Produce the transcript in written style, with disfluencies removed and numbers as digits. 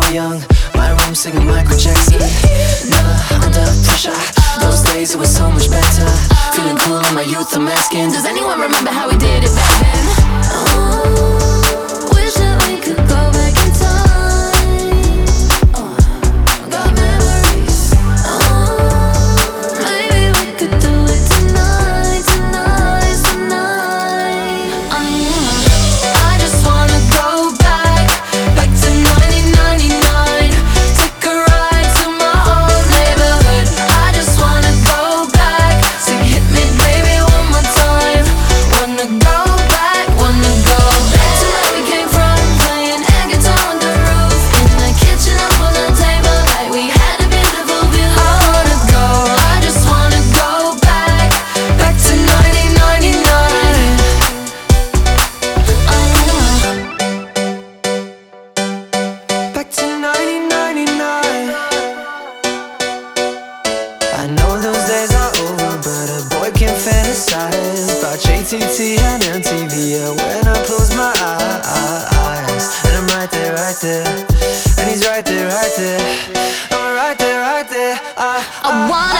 young, my room singing Michael Jackson. Never under pressure, those days it was so much better. Feeling cool in my youth, I'm asking, does anyone remember how we did it back then? Oh, wish that we could go back in time. Got memories. Maybe we could do it tonight, tonight, tonight. I just wanna go back to 1999. Take a ride to my old neighborhood. I just wanna go back. Sing hit me baby one more time. Wanna go back to where we came from, playing air guitar on the roof, in the kitchen up on the table, like we had a beautiful view. I just wanna go back to 1999. Back to 1999. I know those days are over, but a boy can't fantasize about JTT and MTV. Yeah, when I close my eyes, and I'm right there, and he's right there, I'm right there. I wanna